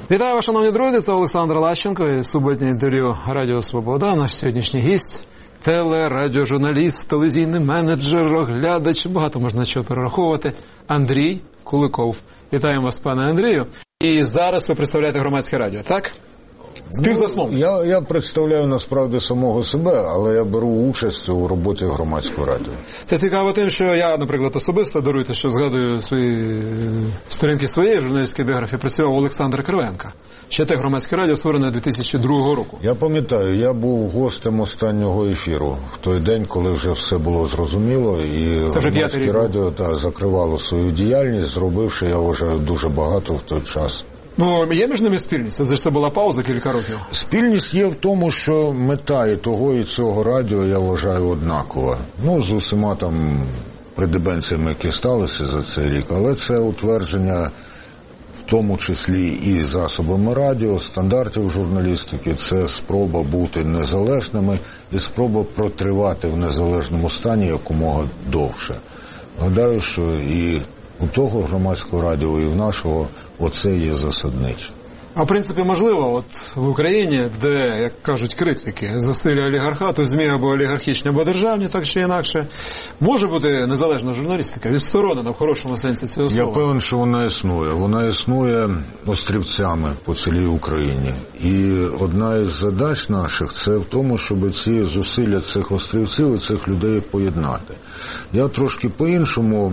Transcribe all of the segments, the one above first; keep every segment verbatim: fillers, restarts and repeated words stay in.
Вітаю вас, шановні друзі, це Олександр Лащенко і суботнє інтерв'ю Радіо Свобода. Наш сьогоднішній гість – телерадіожурналіст, телевізійний менеджер, оглядач, багато можна чого перераховувати, Андрій Куликов. Вітаємо вас, пане Андрію. І зараз ви представляєте Громадське радіо, так? Співзасновник. Ну, я, я представляю насправді самого себе, але я беру участь у роботі Громадського радіо. Це цікаво тим, що я, наприклад, особисто, даруйте, що згадую свої сторінки своєї журналістської біографії, працював у Олександра Кривенка. Ще те Громадське радіо створене дві тисячі другого року. Я пам'ятаю, я був гостем останнього ефіру в той день, коли вже все було зрозуміло, і Громадське радіо та, закривало свою діяльність, зробивши, я вважаю, дуже багато в той час. Ну, є між ними спільність? Це ж це була пауза кілька років. Спільність є в тому, що мета і того, і цього радіо, я вважаю, однакова. Ну, з усіма там придебенціями, які сталися за цей рік, але це утвердження, в тому числі і засобами радіо, стандартів журналістики, це спроба бути незалежними і спроба протривати в незалежному стані якомога довше. Гадаю, що і у того Громадського радіо, і в нашого оце є засадниче. А в принципі, можливо, от в Україні, де, як кажуть критики, засилля олігархату, ЗМІ або олігархічні, або державні, так чи інакше, може бути незалежна журналістика, відсторонена в хорошому сенсі цього слова? Я певен, що вона існує. Вона існує острівцями по цілій Україні. І одна із задач наших – це в тому, щоб ці зусилля цих острівців і цих людей поєднати. Я трошки по-іншому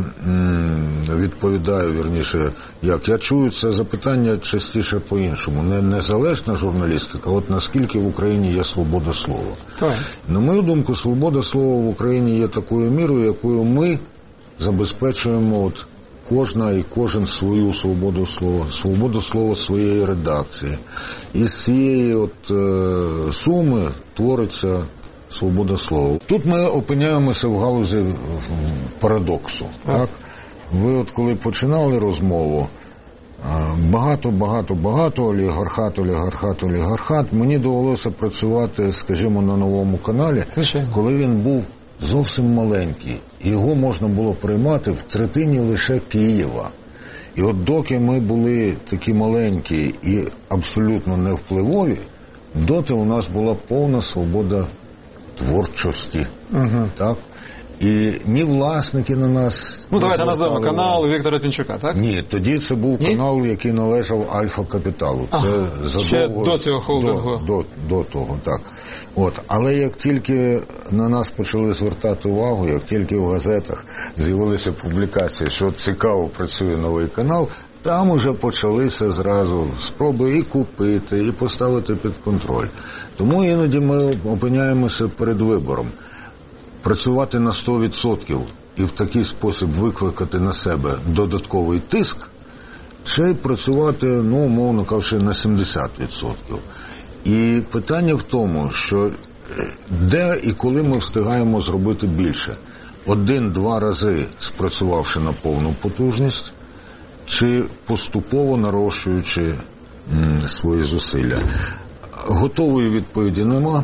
відповідаю, вірніше, як. Я чую це запитання частіше по-іншому. Не незалежна журналістика, от наскільки в Україні є свобода слова. Так. На мою думку, свобода слова в Україні є такою мірою, якою ми забезпечуємо от кожна і кожен свою свободу слова, свободу слова своєї редакції. І з цієї от е, суми твориться свобода слова. Тут ми опиняємося в галузі парадоксу. Так. Так? Ви от коли починали розмову, Багато, багато, багато, олігархат, олігархат, олігархат. Мені довелося працювати, скажімо, на Новому каналі, Звичайно. Коли він був зовсім маленький. І його можна було приймати в третині лише Києва. І от доки ми були такі маленькі і абсолютно невпливові, доти у нас була повна свобода творчості. Угу. Так? І ні власники на нас... Ну, давайте назвемо канал Віктора Пінчука, так? Ні, тоді це був Ні? канал, який належав Альфа-Капіталу. Це ага, задовго... ще до цього холдингу. До, до, до того, так. От. Але як тільки на нас почали звертати увагу, як тільки в газетах з'явилися публікації, що цікаво працює новий канал, там уже почалися зразу спроби і купити, і поставити під контроль. Тому іноді ми опиняємося перед вибором. Працювати на сто відсотків і в такий спосіб викликати на себе додатковий тиск, чи працювати, ну, умовно кажучи, на сімдесят відсотків. І питання в тому, що де і коли ми встигаємо зробити більше. Один-два рази спрацювавши на повну потужність, чи поступово нарощуючи м, свої зусилля. Готової відповіді нема.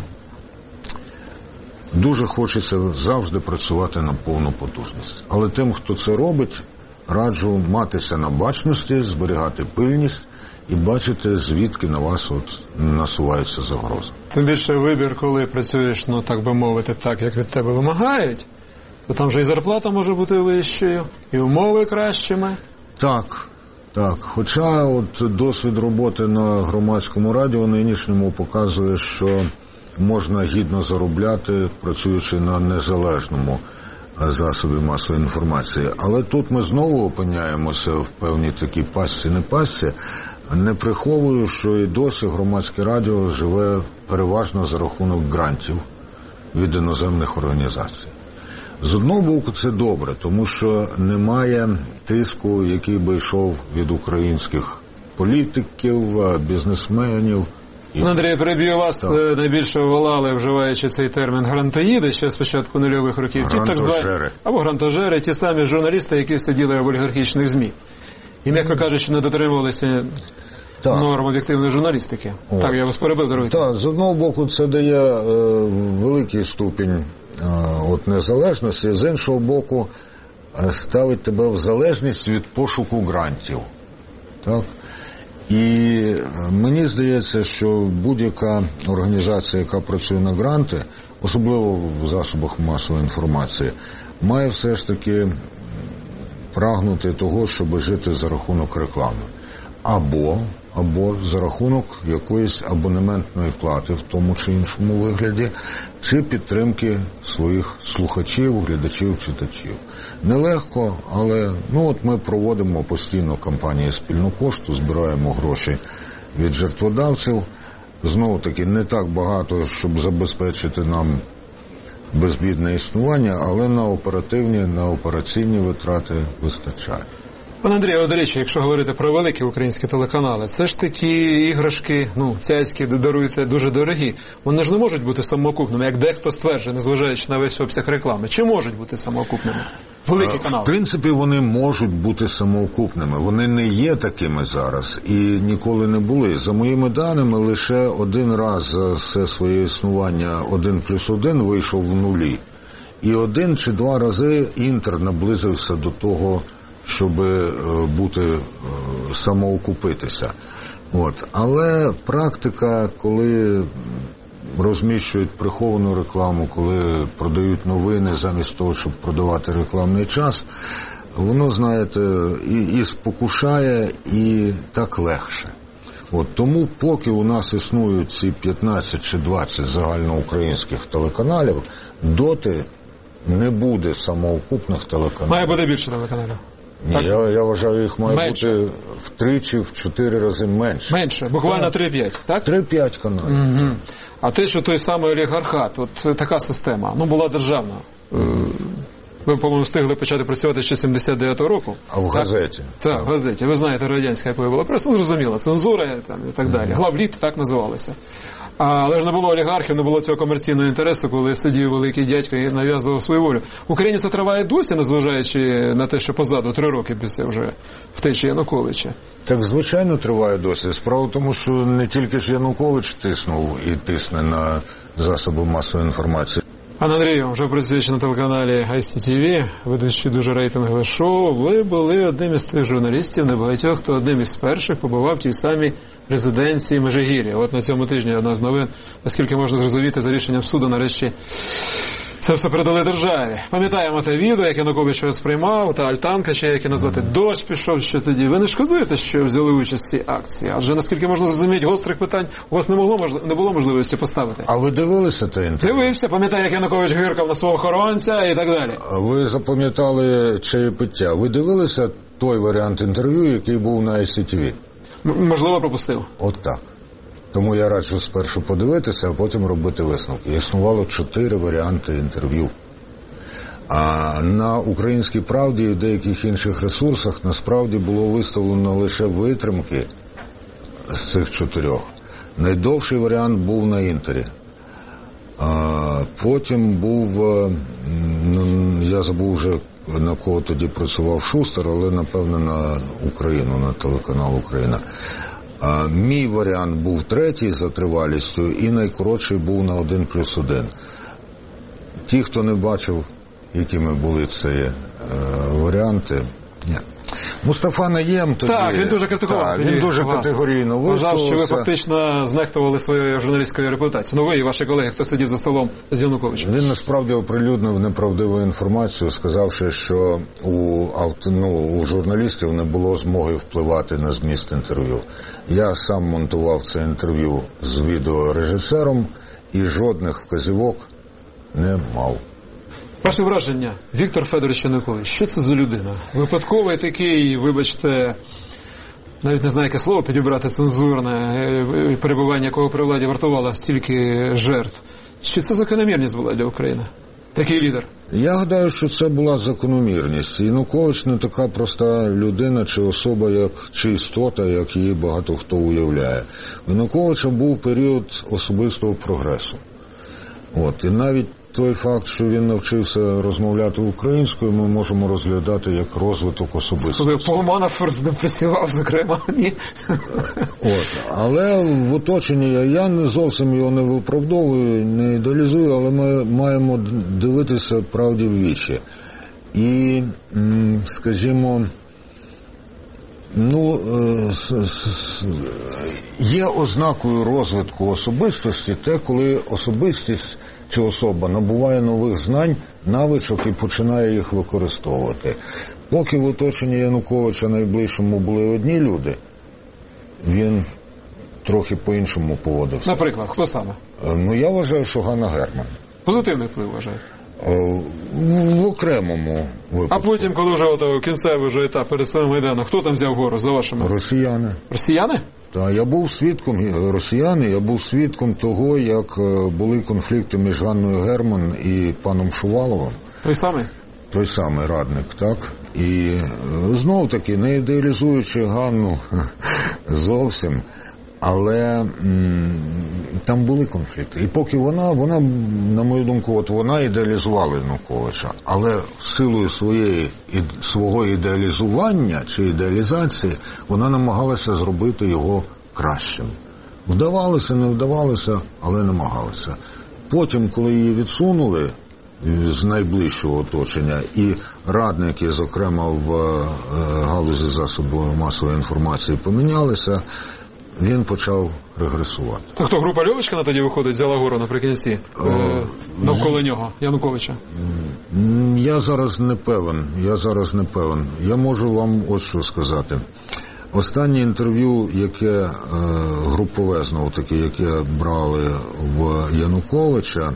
Дуже хочеться завжди працювати на повну потужність. Але тим, хто це робить, раджу матися на бачності, зберігати пильність і бачити, звідки на вас от насувається загроза. Тим більше вибір, коли працюєш, ну так би мовити, так, як від тебе вимагають, то там же і зарплата може бути вищою, і умови кращими. Так, так. Хоча от досвід роботи на Громадському радіо нинішньому показує, що можна гідно заробляти, працюючи на незалежному засобі масової інформації. Але тут ми знову опиняємося в певній такій пастці-не-пастці. Не приховую, що і досі Громадське радіо живе переважно за рахунок грантів від іноземних організацій. З одного боку це добре, тому що немає тиску, який би йшов від українських політиків, бізнесменів. Андрій, переб'ю вас, так. Найбільше волали, вживаючи цей термін, грантоїди ще з початку нульових років. Ті так звані, або грантожери, ті самі журналісти, які сиділи в олігархічних ЗМІ. І, м'яко кажучи, не дотримувалися так. норм об'єктивної журналістики. О. Так, я вас перебив, дорогий. Так, з одного боку це дає е, великий ступінь е, от незалежності, з іншого боку ставить тебе в залежність від пошуку грантів. Так? І мені здається, що будь-яка організація, яка працює на гранти, особливо в засобах масової інформації, має все ж таки прагнути того, щоб жити за рахунок реклами. Або, або за рахунок якоїсь абонементної плати в тому чи іншому вигляді, чи підтримки своїх слухачів, глядачів, читачів. Нелегко, але ну от ми проводимо постійно кампанії «Спільну пошту», збираємо гроші від жертводавців. Знову-таки не так багато, щоб забезпечити нам безбідне існування, але на оперативні, на операційні витрати вистачає. Пане Андрію, до речі, якщо говорити про великі українські телеканали, це ж такі іграшки, ну, цяцькі, даруєте, дуже дорогі. Вони ж не можуть бути самоокупними, як дехто стверджує, незважаючи на весь обсяг реклами. Чи можуть бути самоокупними? Великі канали. В принципі, вони можуть бути самоокупними. Вони не є такими зараз і ніколи не були. За моїми даними, лише один раз за все своє існування один плюс один вийшов в нулі. І один чи два рази Інтер наблизився до того, щоб бути, самоокупитися. От. Але практика, коли розміщують приховану рекламу, коли продають новини замість того, щоб продавати рекламний час, воно, знаєте, і, і спокушає, і так легше. От. Тому поки у нас існують ці п'ятнадцять чи двадцять загальноукраїнських телеканалів, доти не буде самоокупних телеканалів. Має бути більше телеканалів. Ні, я, я вважаю, їх має менше. бути втричі, в чотири рази менше. Менше, буквально три-п'ять, так? три-п'ять каналів. Угу. А те, що той самий олігархат, от така система, ну, була державна. Ви, по-моєму, встигли почати працювати ще з сімдесят дев'ятого року. А в так? газеті? Так, в газеті. Ви знаєте, радянська, якою була преса, ну, зрозуміло, цензура там, і так далі. Главліт так називалося. Але ж не було олігархів, не було цього комерційного інтересу, коли сидів великий дядько і нав'язував свою волю. В Україні це триває досі, незважаючи на те, що позаду три роки після вже втечі Януковича. Так, звичайно, триває досі. Справа в тому, що не тільки ж Янукович тиснув і тисне на засоби масової інформації. Пане Андрію, вже працюючи на телеканалі ай сі ті ві, ведучи дуже рейтингове шоу, ви були одним із тих журналістів, небагатьох, хто одним із перших побував в тій самій резиденції Межигір'я. От на цьому тижні одна з новин, наскільки можна зрозуміти, за рішенням суду нарешті це все передали державі. Пам'ятаємо те відео, яке Янукович розприймав, та альтанка, чи як її назвати, дощ пішов ще тоді. Ви не шкодуєте, що взяли участь в цій акції? Адже, наскільки можна зрозуміти, гострих питань у вас не могло, не було можливості поставити. А ви дивилися те інтерв'ю? Дивився, пам'ятаю, як Янукович гиркав на свого охоронця і так далі. Ви запам'ятали чаєпиття. Ви дивилися той варіант інтерв'ю, який був на ай сі ті ві? М- можливо, пропустив. От так. Тому я раджу спершу подивитися, а потім робити висновки. Існувало чотири варіанти інтерв'ю. А на «Українській правді» і деяких інших ресурсах насправді було виставлено лише витримки з цих чотирьох. Найдовший варіант був на «Інтері». А потім був, я забув вже, на кого тоді працював Шустер, але, напевно, на Україну, на телеканал «Україна». А мій варіант був третій за тривалістю і найкоротший був на один плюс один. Ті, хто не бачив, якими були ці е, варіанти, ні. Мустафа Найєм тоді... Так, він дуже критикував. Так, він дуже вас. категорійно висловився. Вважав, що ви фактично знехтували своєю журналістською репутацією. Ну ви і ваші колеги, хто сидів за столом з Януковичем. Він насправді оприлюднив неправдиву інформацію, сказавши, що у, ну, у журналістів не було змоги впливати на зміст інтерв'ю. Я сам монтував це інтерв'ю з відеорежисером і жодних вказівок не мав. Ваше враження, Віктор Федорович Янукович, що це за людина? Випадковий такий, вибачте, навіть не знаю, яке слово підібрати, цензурне, перебування якого при владі вартувало стільки жертв. Чи це закономірність була для України? Такий лідер? Я гадаю, що це була закономірність. Янукович не така проста людина чи особа, як, чи істота, як її багато хто уявляє. У Януковича був період особистого прогресу. От, і навіть той факт, що він навчився розмовляти українською, ми можемо розглядати як розвиток особистості. Коли Пол Манафорт з ним працював, зокрема, ні? От, але в оточенні, я не зовсім його не виправдовую, не ідеалізую, але ми маємо дивитися правді в вічі. І, скажімо, Ну, є ознакою розвитку особистості те, коли особистість чи особа набуває нових знань, навичок і починає їх використовувати. Поки в оточенні Януковича найближчому були одні люди, він трохи по-іншому поводився. Наприклад, хто саме? Ну, я вважаю, що Ганна Герман. Позитивний вплив вважаєте? В окремому випадку. А потім, коли вже ото кінцевий вже етап перед самим Майданом, хто там взяв гору за вашими? Росіяни. Росіяни? Так, я був свідком, росіяни, я був свідком того, як були конфлікти між Ганною Герман і паном Шуваловим. Той самий? Той самий радник, так. І знов таки, не ідеалізуючи Ганну зовсім, але м, там були конфлікти. І поки вона, вона, на мою думку, от вона ідеалізувала Януковича, але силою своєї, свого ідеалізування чи ідеалізації вона намагалася зробити його кращим. Вдавалося, не вдавалося, але намагалася. Потім, коли її відсунули з найближчого оточення, і радники, зокрема в галузі засобів масової інформації, помінялися, він почав регресувати. То хто, група Льовочкіна тоді виходить, взяла гору наприкінці е, навколо нього, Януковича? Я зараз не певен, я зараз не певен. Я можу вам от що сказати. Останнє інтерв'ю, яке е, групове, знову таки, яке брали в Януковича,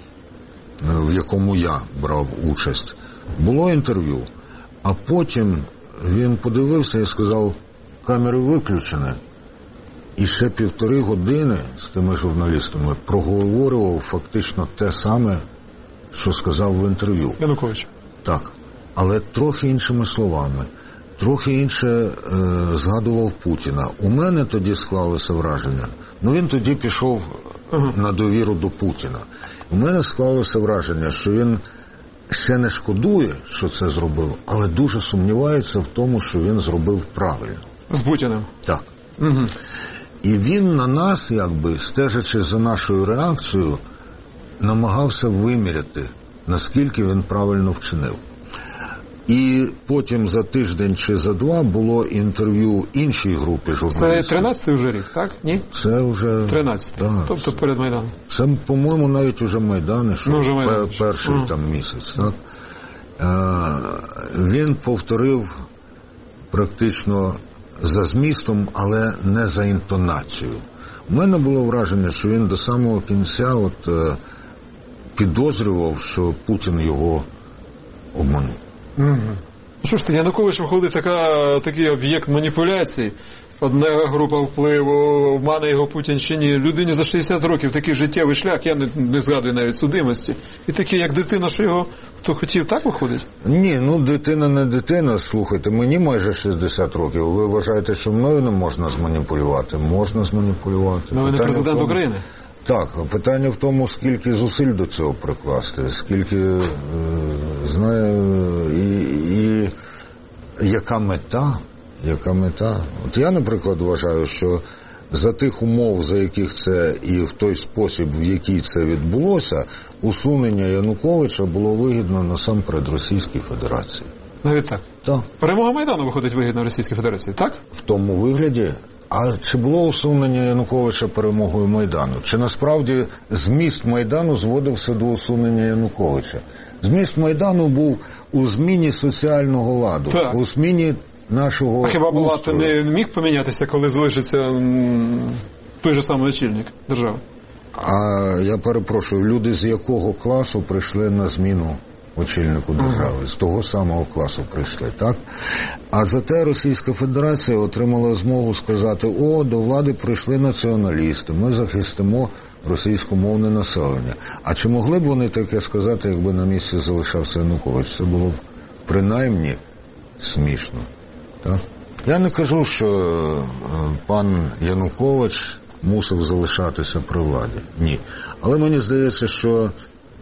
в якому я брав участь, було інтерв'ю, а потім він подивився і сказав, камери виключені. І ще півтори години з тими журналістами проговорював фактично те саме, що сказав в інтерв'ю. Янукович. Так, але трохи іншими словами, трохи інше е, згадував Путіна. У мене тоді склалося враження, ну він тоді пішов ага. на довіру до Путіна. У мене склалося враження, що він ще не шкодує, що це зробив, але дуже сумнівається в тому, що він зробив правильно. З Путіним? Так. Угу. І він на нас, якби, стежачи за нашою реакцією, намагався виміряти, наскільки він правильно вчинив. І потім за тиждень чи за два було інтерв'ю іншій групі журналістів. Це тринадцятий вже рік, так? Ні? Це вже... тринадцятий, так, тобто перед Майданом. Це, по-моєму, навіть уже Майдан, що ну, вже Майдан. перший mm. там місяць. Так? Е, він повторив практично за змістом, але не за інтонацією. У мене було враження, що він до самого кінця от, е, підозрював, що Путін його обманув. Угу. Що ж ти, Янукович виходить така, такий об'єкт маніпуляцій. Одна група впливу, обмане його Путін чи ні. Людині за шістдесят років такий життєвий шлях, я не, не згадую навіть судимості. І такий, як дитина, що його хто хотів, так виходить? Ні, ну дитина не дитина, слухайте, мені майже шістдесят років. Ви вважаєте, що мною не можна зманіпулювати? Можна зманіпулювати. Ну ви не президент тому... України? Так, питання в тому, скільки зусиль до цього прикласти, скільки, е, знає, і, і яка мета, яка мета. От я, наприклад, вважаю, що за тих умов, за яких це і в той спосіб, в який це відбулося, усунення Януковича було вигідно насамперед Російській Федерації. Навіть так? Так. Перемога Майдану виходить вигідно Російській Федерації, так? В тому вигляді. А чи було усунення Януковича перемогою Майдану? Чи насправді зміст Майдану зводився до усунення Януковича? Зміст Майдану був у зміні соціального ладу, так. у зміні нашого А хіба устрою. Булат не міг помінятися, коли залишиться м, той же самий очільник держави? А я перепрошую, люди з якого класу прийшли на зміну очільнику держави, ага. з того самого класу прийшли, так? А зате Російська Федерація отримала змогу сказати, о, до влади прийшли націоналісти, ми захистимо російськомовне населення. А чи могли б вони таке сказати, якби на місці залишався Янукович? Це було б принаймні смішно, так? Я не кажу, що пан Янукович мусив залишатися при владі. Ні. Але мені здається, що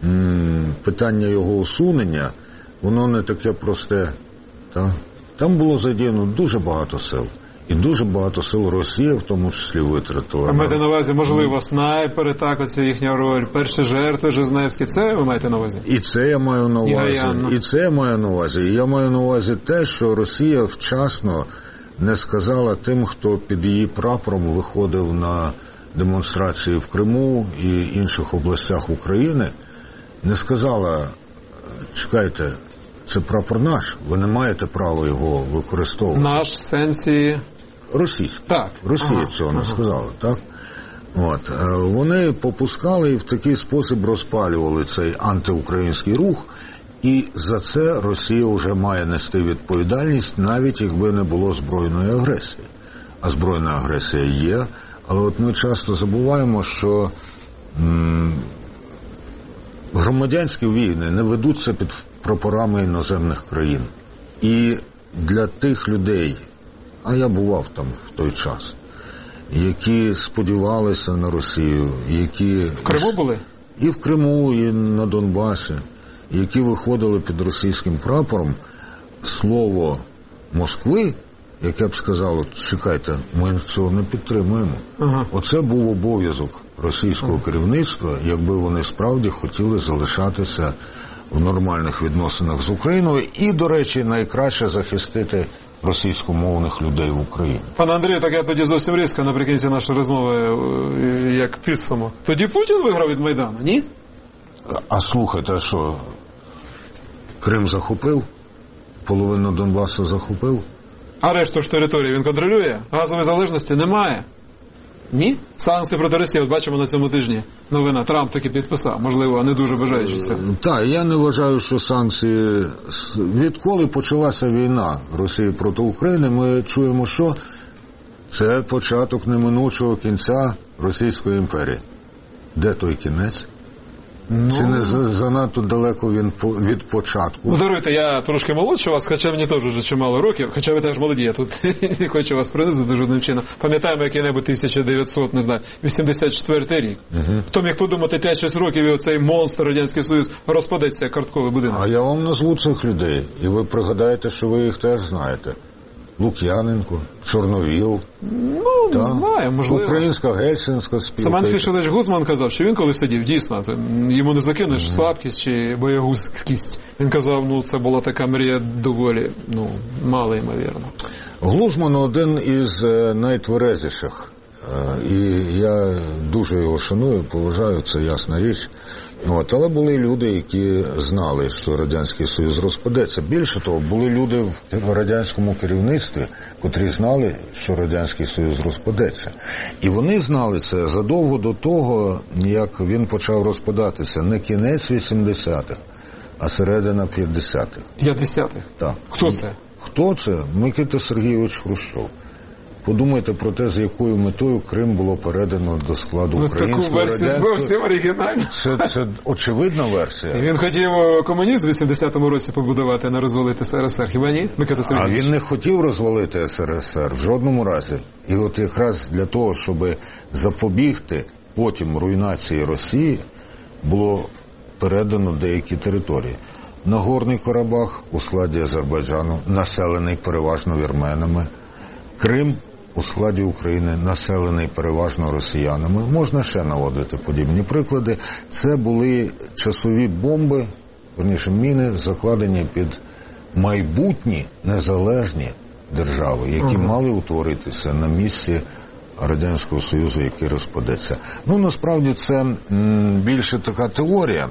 питання його усунення, воно не таке просте. Та? Там було задіяно дуже багато сил. І дуже багато сил Росія, в тому числі, витратила. Ви маєте на увазі, можливо, снайпери, так, оце їхня роль, перші жертви Жизневські, це ви маєте на увазі? І це я маю на увазі. І, і це я маю на увазі. І я маю на увазі те, що Росія вчасно не сказала тим, хто під її прапором виходив на демонстрації в Криму і інших областях України, не сказала: чекайте, це прапор наш, ви не маєте права його використовувати. Наш в сенсі... Російський. Так. Росія ага. цього не ага. сказала, так? От. Вони попускали і в такий спосіб розпалювали цей антиукраїнський рух, і за це Росія вже має нести відповідальність, навіть якби не було збройної агресії. А збройна агресія є, але от ми часто забуваємо, що м- громадянські війни не ведуться під прапорами іноземних країн. І для тих людей, а я бував там в той час, які сподівалися на Росію, які... В Криму були? І в Криму, і на Донбасі, які виходили під російським прапором, слово Москви, яке б сказало: чекайте, ми цього не підтримуємо. Ага. Оце був обов'язок російського ага. керівництва, якби вони справді хотіли залишатися в нормальних відносинах з Україною і, до речі, найкраще захистити російськомовних людей в Україні. Пане Андрію, так я тоді зовсім різко наприкінці нашої розмови, як підсумок. Тоді Путін виграв від Майдану, ні? А слухайте, а що, Крим захопив? Половину Донбасу захопив? А решту ж території він контролює? Газової залежності немає? Ні? Санкції проти Росії, от бачимо на цьому тижні новина. Трамп таки підписав, можливо, не дуже бажаючи цього. Так, я не вважаю, що санкції... Відколи почалася війна Росії проти України, ми чуємо, що це початок неминучого кінця Російської імперії. Де той кінець? Ну... Чи не занадто далеко він від початку? Ну, даруйте, я трошки молодший вас, хоча мені теж вже чимало років, хоча ви теж молоді, я тут не хочу вас принизити жодним чином. Пам'ятаємо який-небудь тисяча дев'ятсот, не знаю, вісімдесят четвертий рік. Угу. Хто міг подумати, п'ять-шість років і оцей монстр Радянський Союз розпадеться, як картковий будинок? А я вам назву цих людей, і ви пригадаєте, що ви їх теж знаєте. Лук'яненко, Чорновіл. Ну, та, не знаю, можливо. Українська Гельсінська спілка. Семен Фішович Гузман казав, що він коли сидів, дійсно, йому не закинеш mm-hmm. слабкість чи боягузкість. Він казав, ну, це була така мрія доволі, ну, мало ймовірно. Глузман один із найтверезіших. І я дуже його шаную, поважаю, це ясна річ. От, але були люди, які знали, що Радянський Союз розпадеться. Більше того, були люди в радянському керівництві, котрі знали, що Радянський Союз розпадеться. І вони знали це задовго до того, як він почав розпадатися. Не кінець вісімдесятих, а середина п'ятдесятих. п'ятдесятих? Так. Хто це? Хто це? Микита Сергійович Хрущов. Подумайте про те, з якою метою Крим було передано до складу українського радянського... Таку версію зовсім оригінально. Це, це очевидна версія. І він хотів комунізм в вісімдесятому році побудувати, а не розвалити СРСР. Хіба ні, Микита Сергійович? А він не хотів розвалити СРСР в жодному разі. І от якраз для того, щоб запобігти потім руйнації Росії, було передано деякі території. Нагорний Карабах у складі Азербайджану, населений переважно вірменами. Крим у складі України, населений переважно росіянами. Можна ще наводити подібні приклади. Це були часові бомби, верніше міни, закладені під майбутні незалежні держави, які uh-huh. мали утворитися на місці Радянського Союзу, який розпадеться. Ну, насправді, це м, більше така теорія,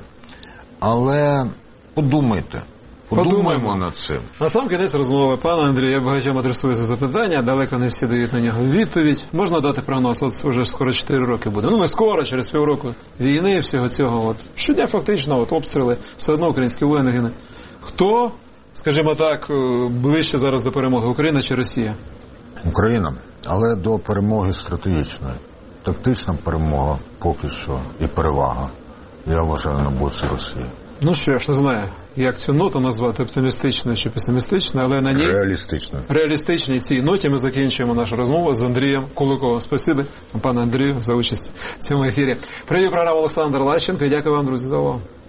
але подумайте. Подумаємо, Подумаємо над цим. На сам кінець розмови. Пане Андрію, я багатьом адресую це запитання, далеко не всі дають на нього відповідь. Можна дати прогноз, от вже скоро чотири роки буде. Ну, не скоро, через півроку війни, всього цього. От. Щодня фактично от, обстріли, все одно українські воїни гине. Хто, скажімо так, ближче зараз до перемоги, Україна чи Росія? Україна, але до перемоги стратегічної. Тактична перемога поки що і перевага. Я вважаю на боці Росії. Ну що ж, не знаю, як цю ноту назвати, оптимістичною чи песимістичною, але на ній... Реалістичною. Реалістичній цій ноті ми закінчуємо нашу розмову з Андрієм Куликовим. Спасибі, пане Андрію, за участь в цьому ефірі. Привів програму Олександр Лащенко і дякую вам, друзі, за увагу.